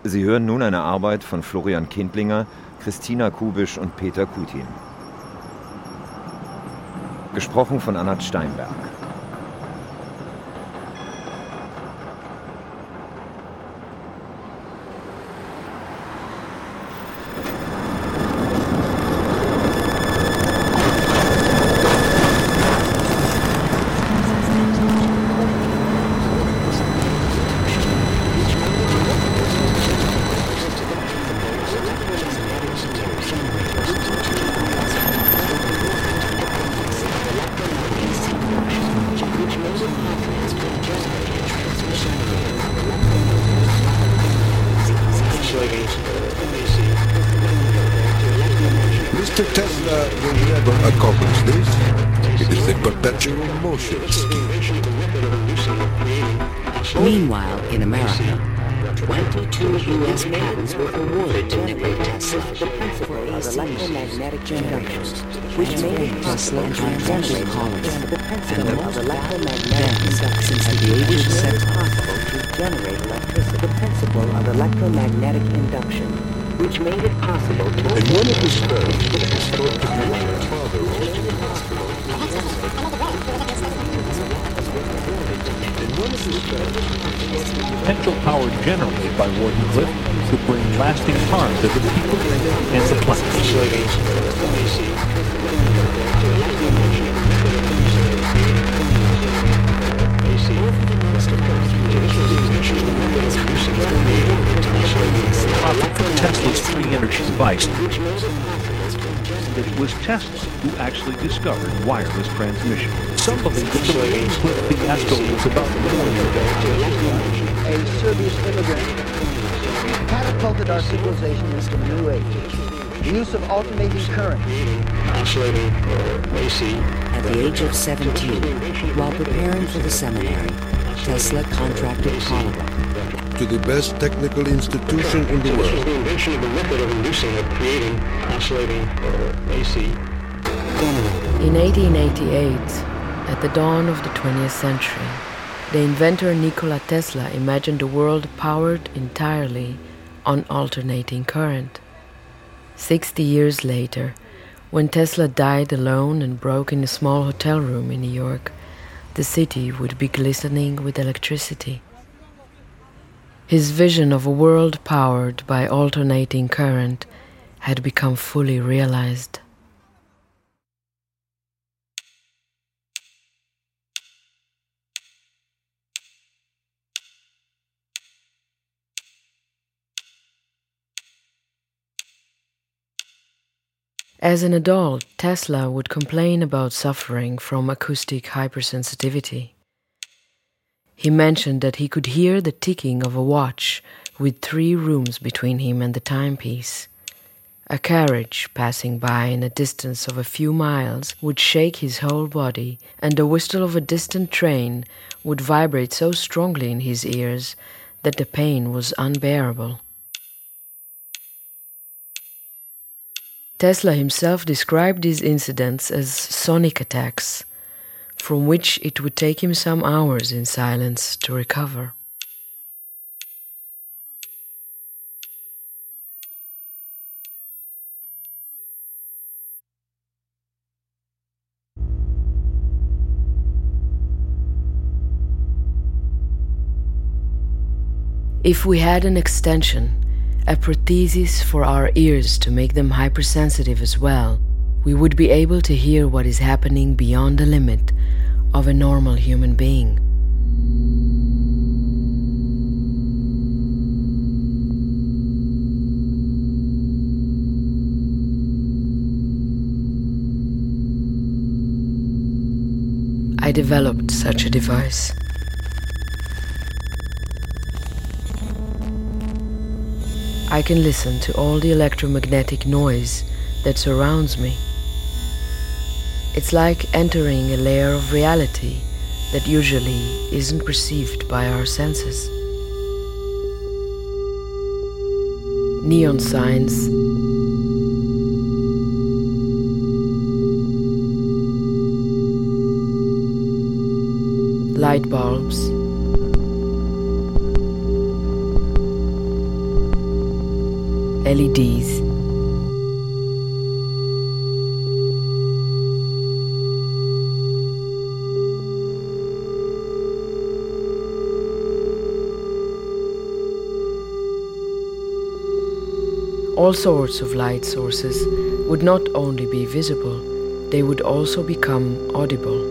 Sie hören nun eine Arbeit von Florian Kindlinger, Christina Kubisch und Peter Kutin. Gesprochen von Anat Steinberg. Mr. Tesla will never accomplish this. It is a perpetual motion scheme. Meanwhile, in America, 22 U.S. patents were awarded to Nikola Tesla for electromagnetic generators, which made it possible to generate colors. And since the age of 7, to generate electricity. The principle of electromagnetic induction, which made it possible to... In one of his films, he spoke to his father also in hospital. Potential power generated by Wardenclyffe could bring lasting harm to the people and the planet. Profit from Tesla's free energy device. That it was Tesla who actually discovered wireless transmission. Some believe that the Wardenclyffe fiasco was about a million ago. A Serbian immigrant catapulted our civilization into a new age. The use of alternating current. At the age of 17, while preparing for the seminary, Tesla contracted cholera. To the best technical institution in the world. In 1888, at the dawn of the 20th century, the inventor Nikola Tesla imagined a world powered entirely on alternating current. 60 years later, when Tesla died alone and broke in a small hotel room in New York, the city would be glistening with electricity. His vision of a world powered by alternating current had become fully realized. As an adult, Tesla would complain about suffering from acoustic hypersensitivity. He mentioned that he could hear the ticking of a watch with 3 rooms between him and the timepiece. A carriage passing by in a distance of a few miles would shake his whole body, and the whistle of a distant train would vibrate so strongly in his ears that the pain was unbearable. Tesla himself described these incidents as sonic attacks, from which it would take him some hours in silence to recover. If we had an extension, a prosthesis for our ears to make them hypersensitive as well, we would be able to hear what is happening beyond the limit of a normal human being. I developed such a device. I can listen to all the electromagnetic noise that surrounds me. It's like entering a layer of reality that usually isn't perceived by our senses. Neon signs, light bulbs, LEDs. All sorts of light sources would not only be visible, they would also become audible.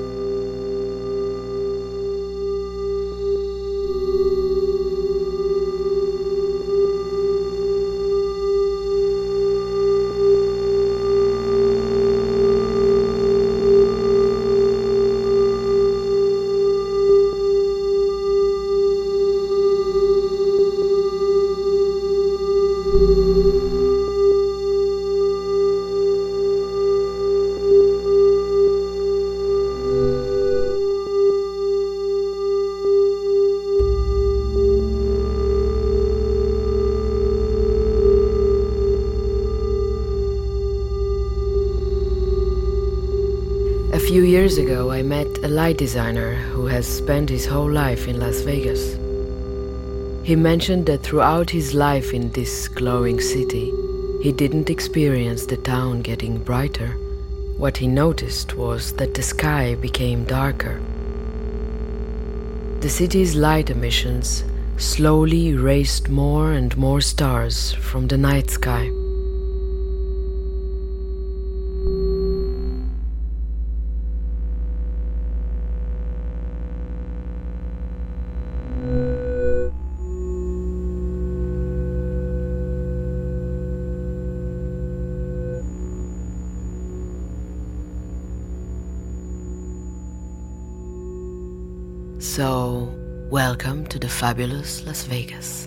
A few years ago, I met a light designer who has spent his whole life in Las Vegas. He mentioned that throughout his life in this glowing city, he didn't experience the town getting brighter. What he noticed was that the sky became darker. The city's light emissions slowly erased more and more stars from the night sky. So, welcome to the fabulous Las Vegas.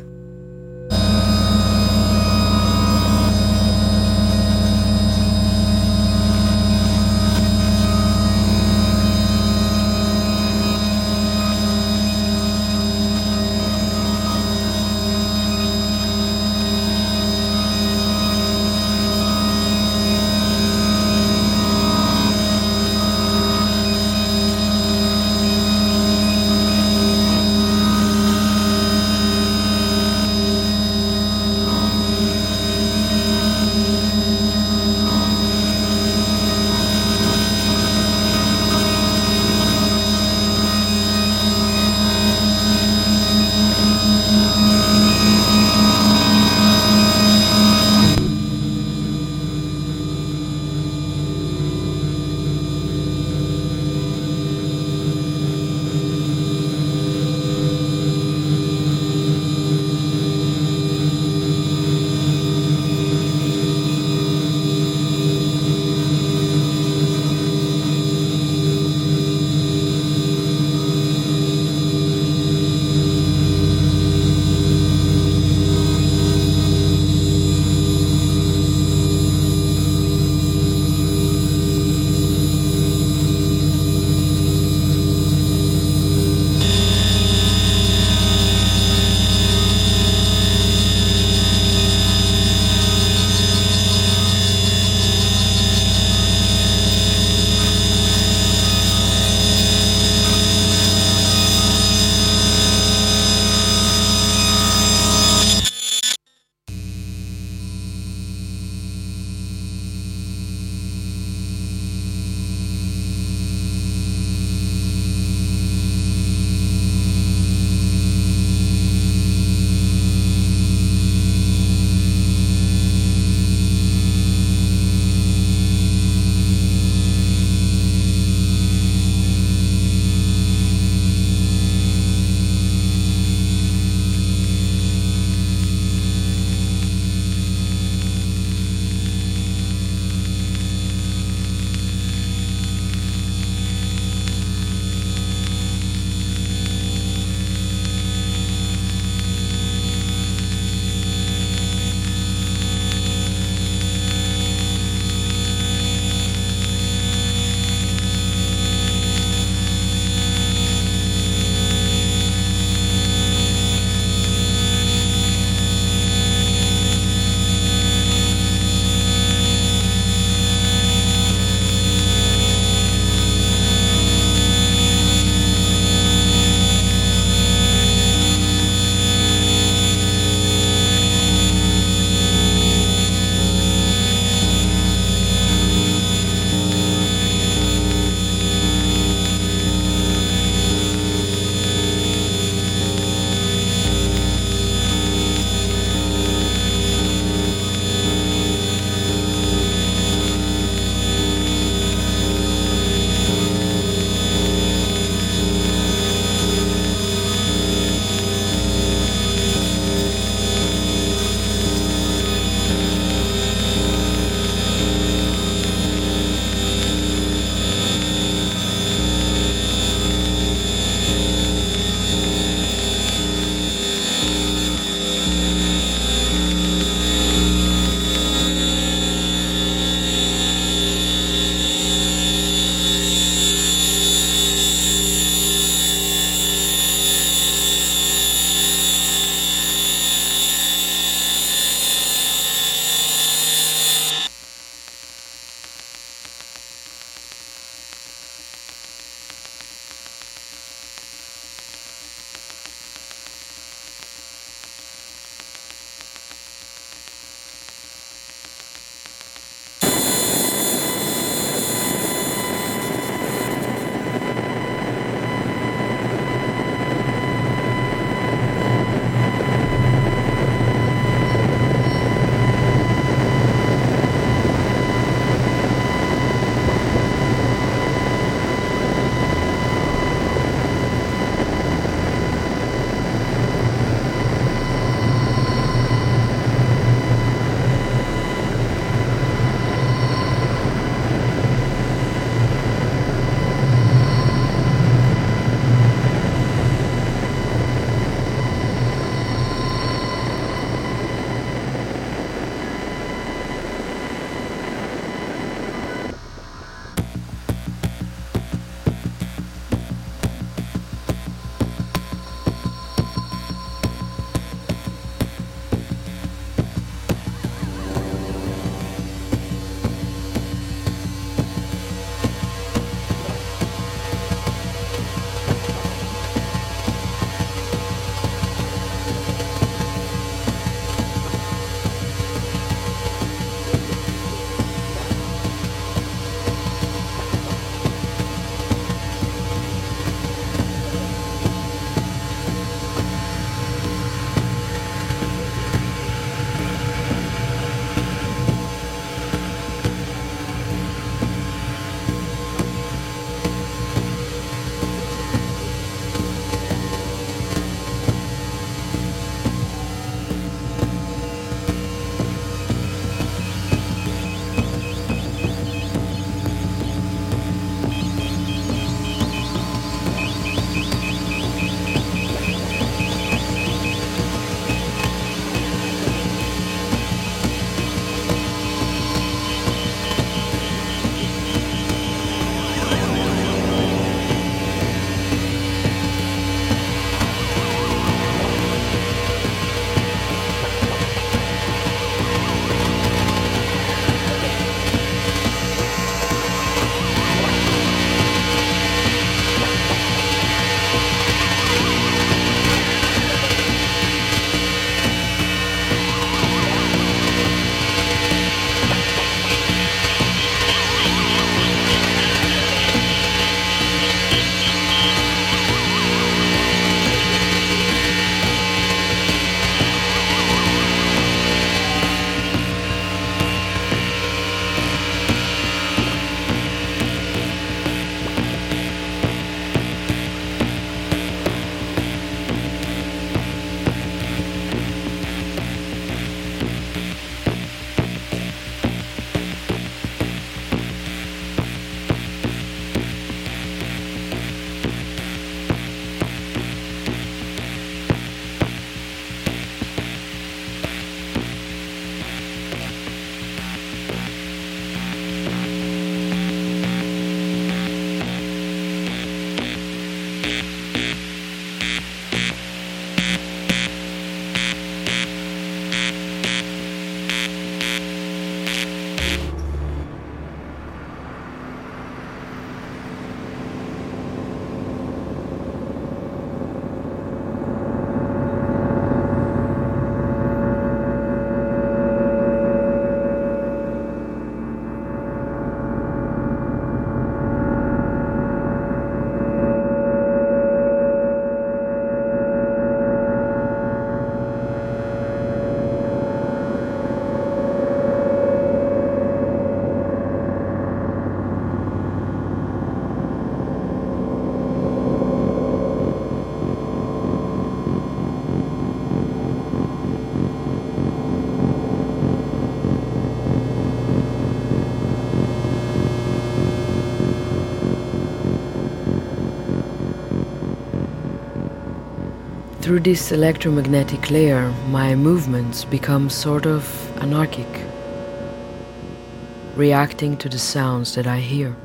Through this electromagnetic layer, my movements become sort of anarchic, reacting to the sounds that I hear.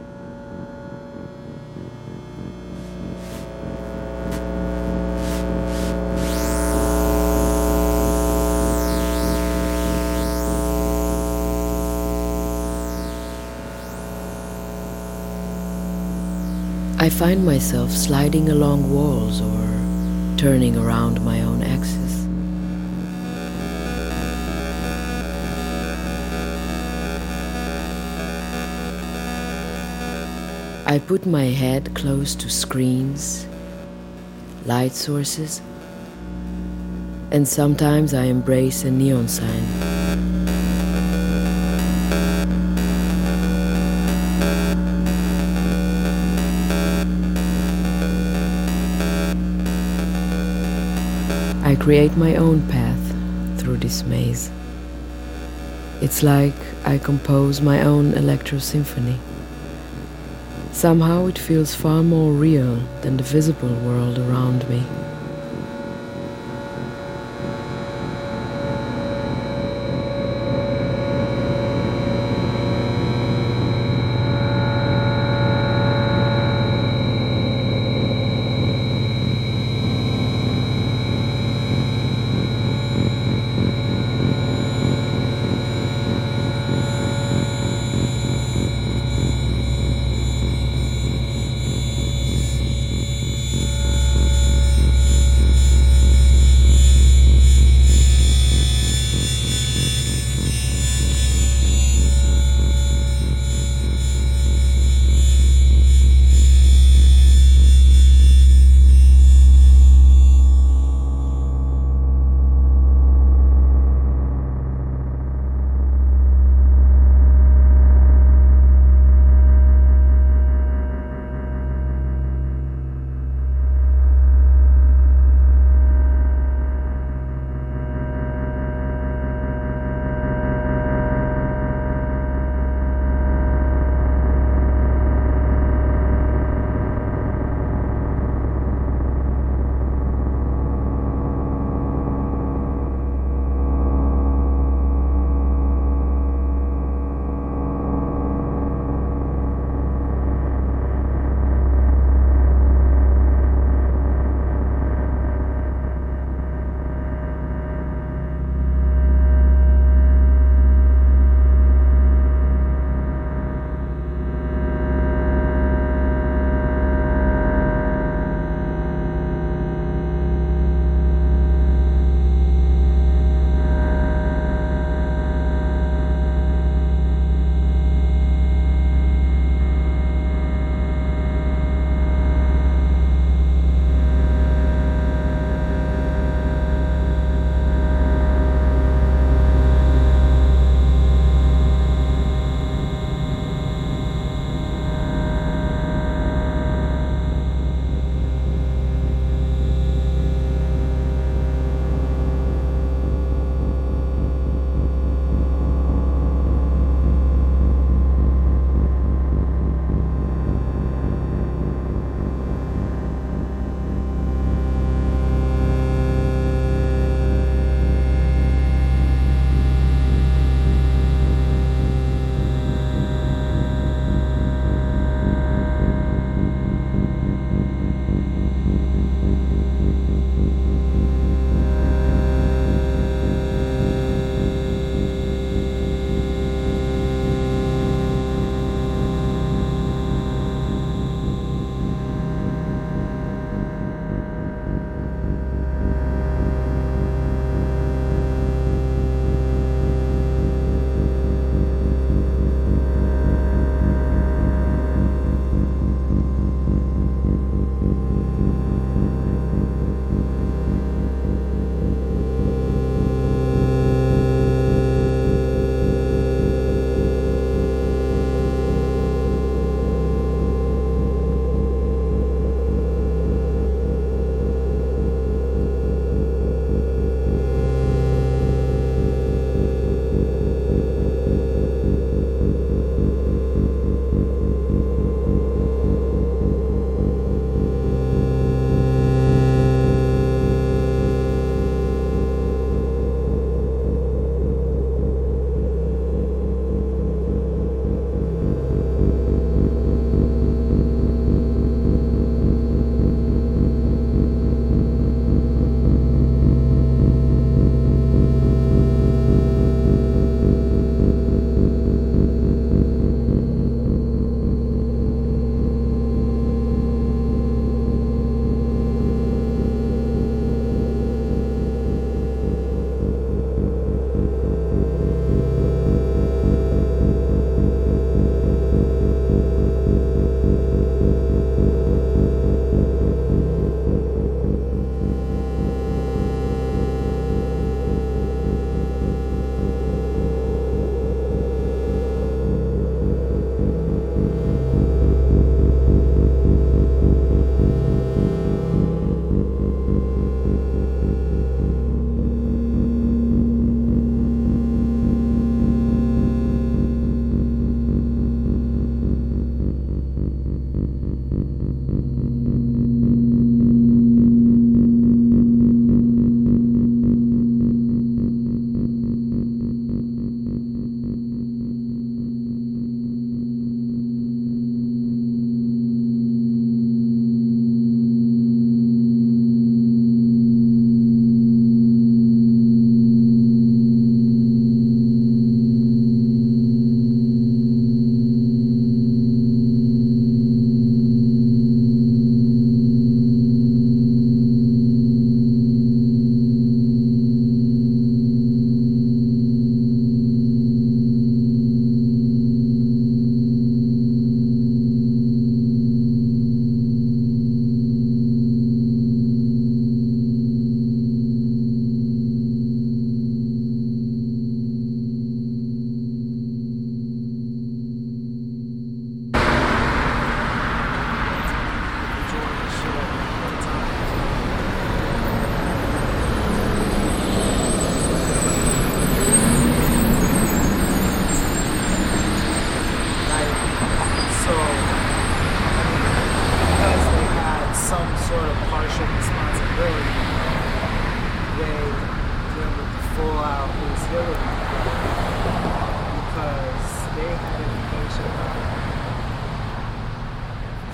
I find myself sliding along walls or turning around my own axis. I put my head close to screens, light sources, and sometimes I embrace a neon sign. I create my own path through this maze. It's like I compose my own electro symphony. Somehow it feels far more real than the visible world around me.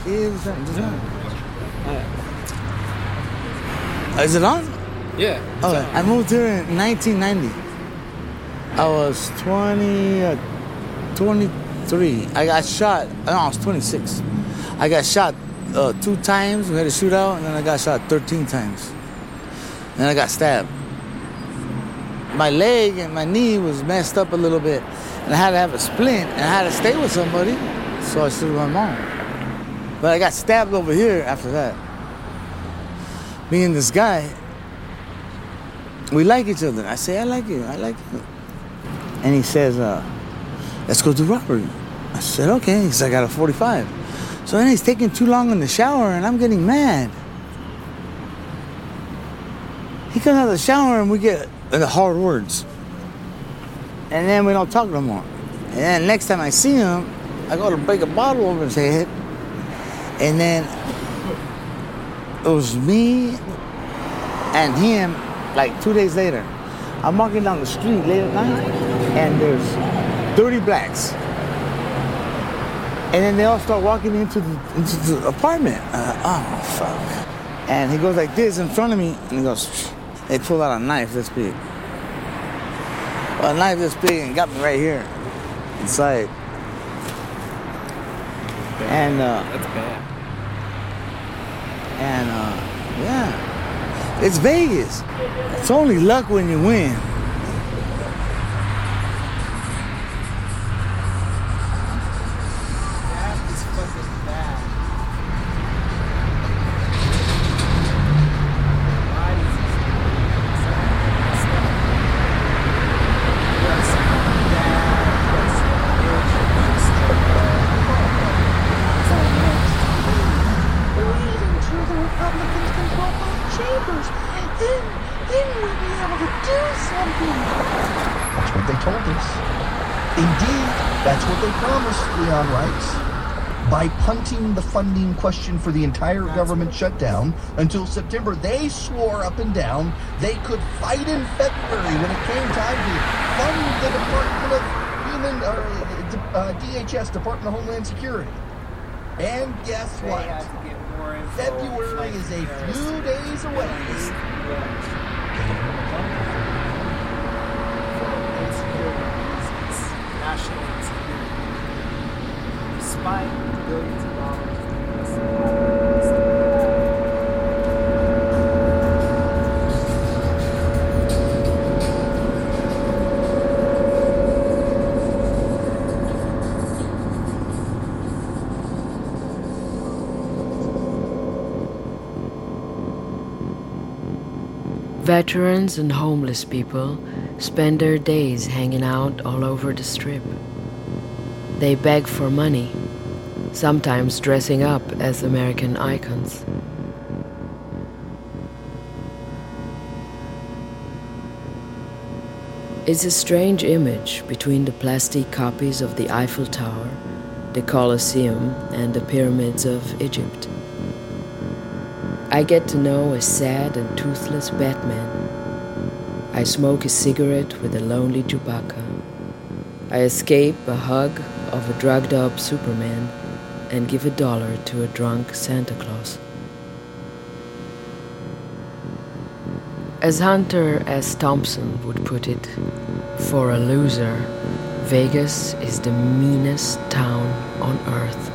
Is it on? Yeah. Okay. I moved here in 1990. I was 23. I got shot. No, I was 26. I got shot 2 times. We had a shootout, and then I got shot 13 times. And I got stabbed. My leg and my knee was messed up a little bit, and I had to have a splint, and I had to stay with somebody, so I stayed with my mom. But I got stabbed over here after that. Me and this guy, we like each other. I say, I like you. And he says, let's go do robbery. I said, okay. He said, I got a 45. So then he's taking too long in the shower, and I'm getting mad. He comes out of the shower, and we get the hard words. And then we don't talk no more. And then next time I see him, I go to break a bottle over his head. And then it was me and him, like 2 days later. I'm walking down the street late at night, and there's 30 blacks. And then they all start walking into the apartment. Oh, fuck. And he goes like this in front of me, and he goes, they pulled out a knife this big. A knife this big, and got me right here, inside. And, that's bad. And, yeah. It's Vegas. It's only luck when you win. Punting the funding question for the entire government shutdown until September. They swore up and down they could fight in February when it came time to fund the Department of DHS, Department of Homeland Security. And guess what? February is a few days away. National insecurity. Despite billions of dollars. Veterans and homeless people spend their days hanging out all over the strip. They beg for money, sometimes dressing up as American icons. It's a strange image between the plastic copies of the Eiffel Tower, the Colosseum, and the pyramids of Egypt. I get to know a sad and toothless Batman. I smoke a cigarette with a lonely Chewbacca. I escape a hug of a drugged-up Superman and give $1 to a drunk Santa Claus. As Hunter S. Thompson would put it, for a loser, Vegas is the meanest town on earth.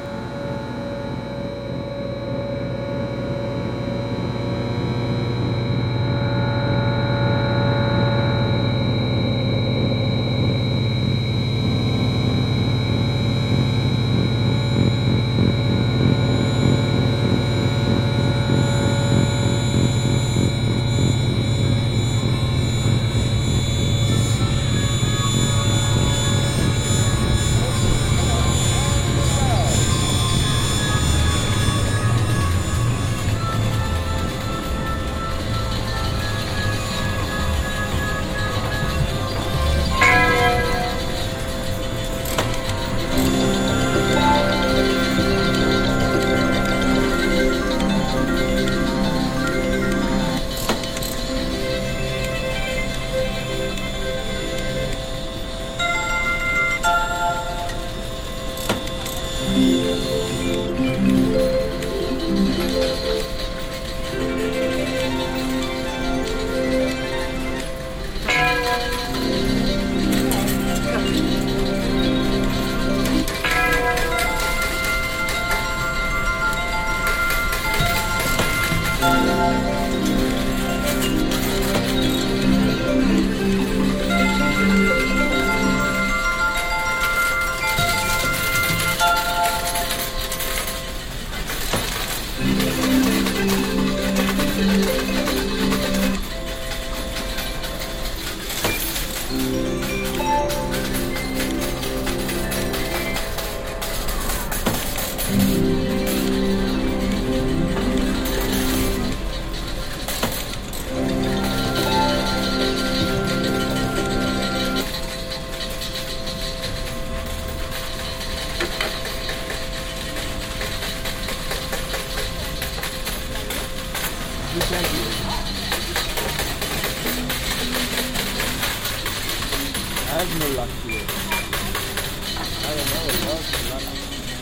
I have no luck here. I don't know, it was luck.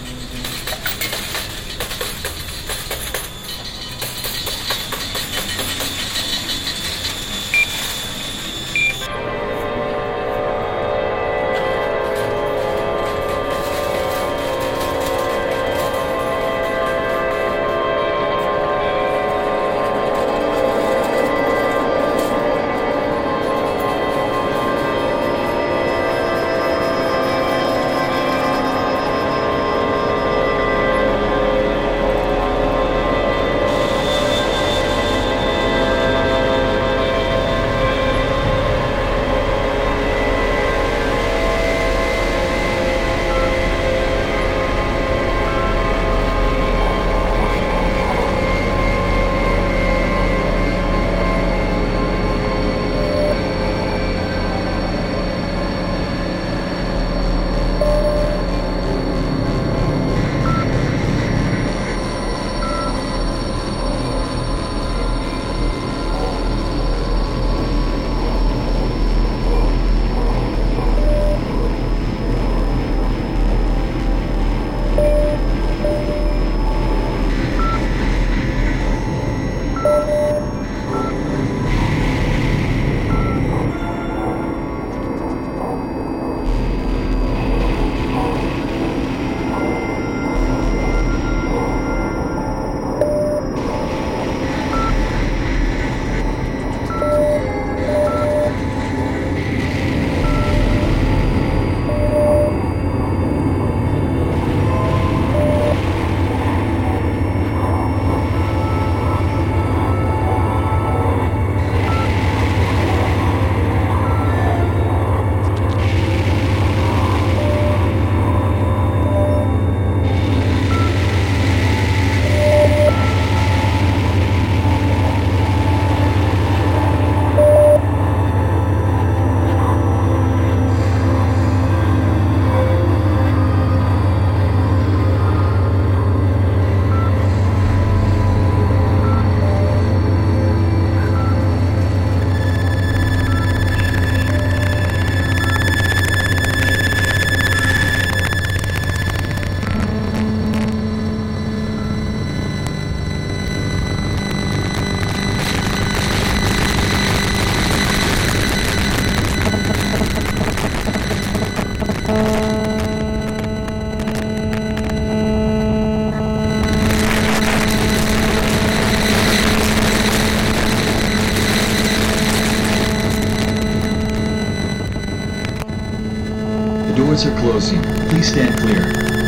Doors are closing. Please stand clear.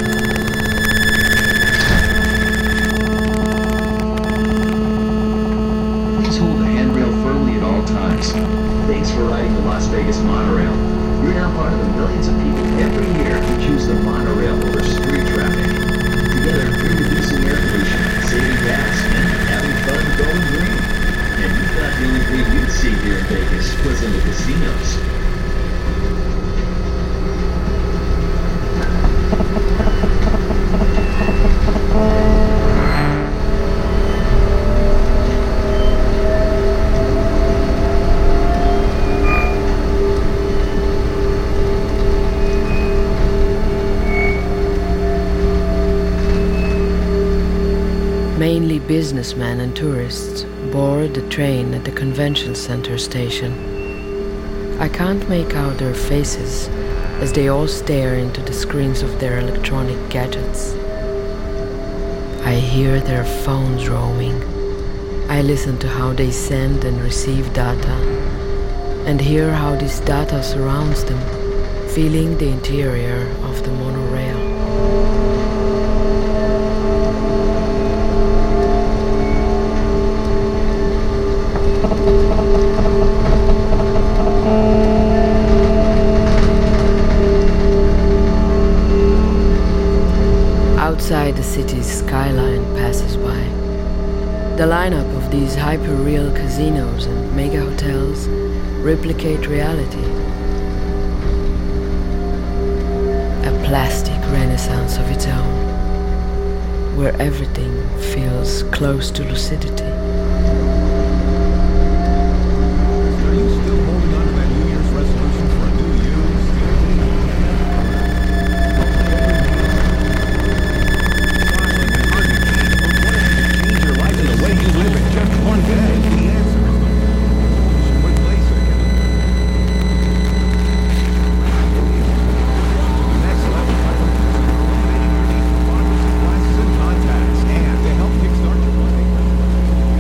Please hold the handrail firmly at all times. Thanks for riding the Las Vegas monorail. You're now part of the millions of people every year who choose the monorail over street traffic. Together, we're reducing air pollution, saving gas, and having fun going green. And you thought the only green you'd see here in Vegas was in the casinos. mainly businessmen and tourists, board the train at the convention center station. I can't make out their faces as they all stare into the screens of their electronic gadgets. I hear their phones roaming. I listen to how they send and receive data, and hear how this data surrounds them, feeling the interior of the monorail. Outside the city's skyline passes by. The lineup of these hyper-real casinos and mega hotels replicate reality. A plastic renaissance of its own, where everything feels close to lucidity. Are you still holding on to that New Year's resolution for a new you? Change your life and the way you live in just one day. The answer is the with LASIK. Next level, eliminating your need for glasses and contacts, and to help kickstart your life.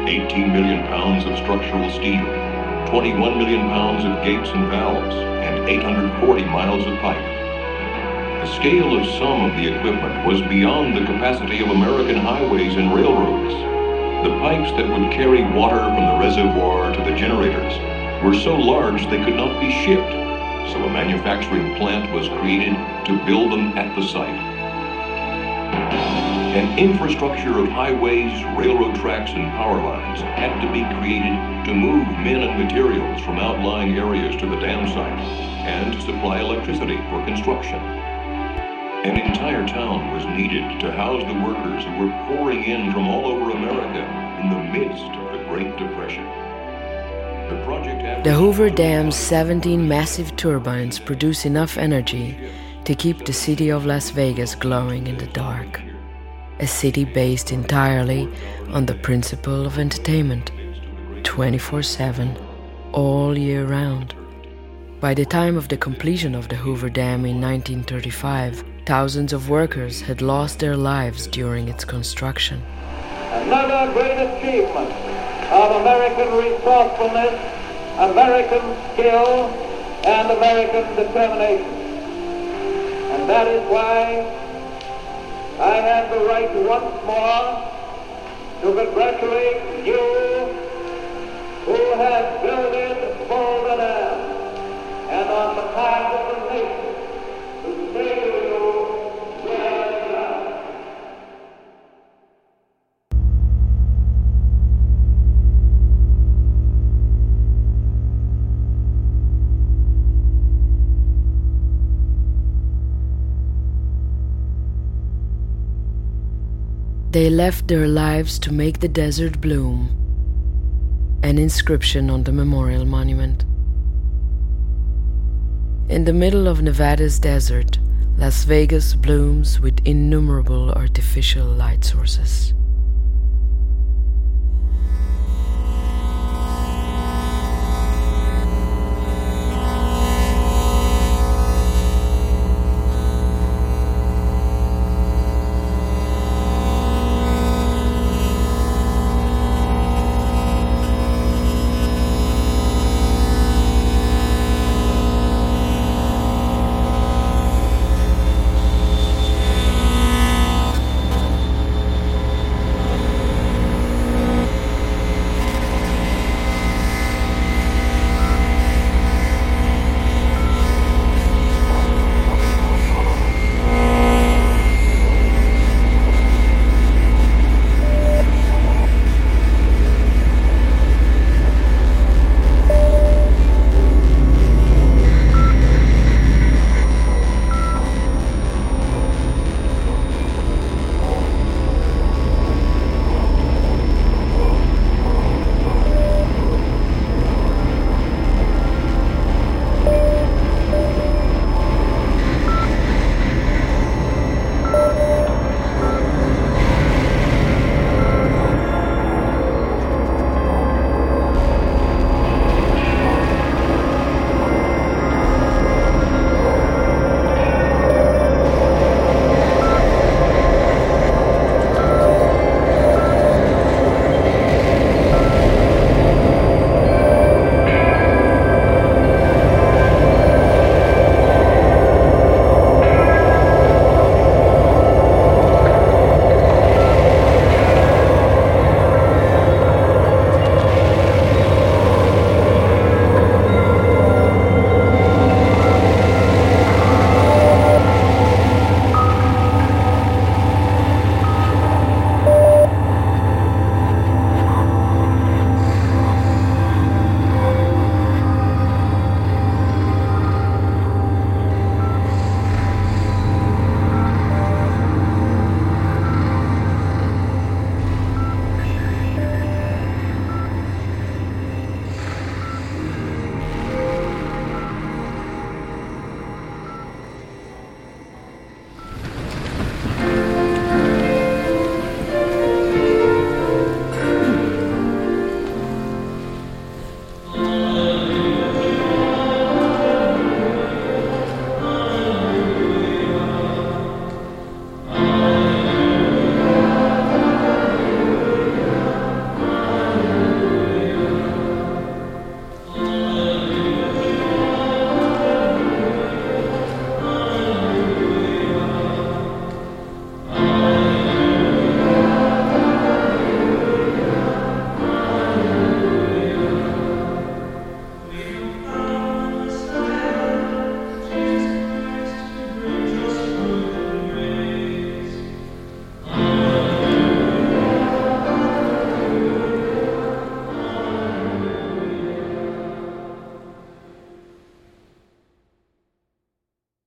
18 million pounds of structural steel, 21 million pounds of gates and valves, and 840 miles of pipe. The scale of some of the equipment was beyond the capacity of American highways and railroads. The pipes that would carry water from the reservoir to the generators were so large they could not be shipped, so a manufacturing plant was created to build them at the site. An infrastructure of highways, railroad tracks, and power lines had to be created to move men and materials from outlying areas to the dam site and to supply electricity for construction. An entire town was needed to house the workers who were pouring in from all over America in the midst of the Great Depression. The Hoover Dam's 17 massive turbines produce enough energy to keep the city of Las Vegas glowing in the dark. A city based entirely on the principle of entertainment, 24/7, all year round. By the time of the completion of the Hoover Dam in 1935, thousands of workers had lost their lives during its construction. Another great achievement of American resourcefulness, American skill, and American determination. And that is why I have the right once more to congratulate you who have builded Boulder Dam, and on behalf of the nation, to say to you, well done. They left their lives to make the desert bloom. An inscription on the memorial monument. In the middle of Nevada's desert, Las Vegas blooms with innumerable artificial light sources.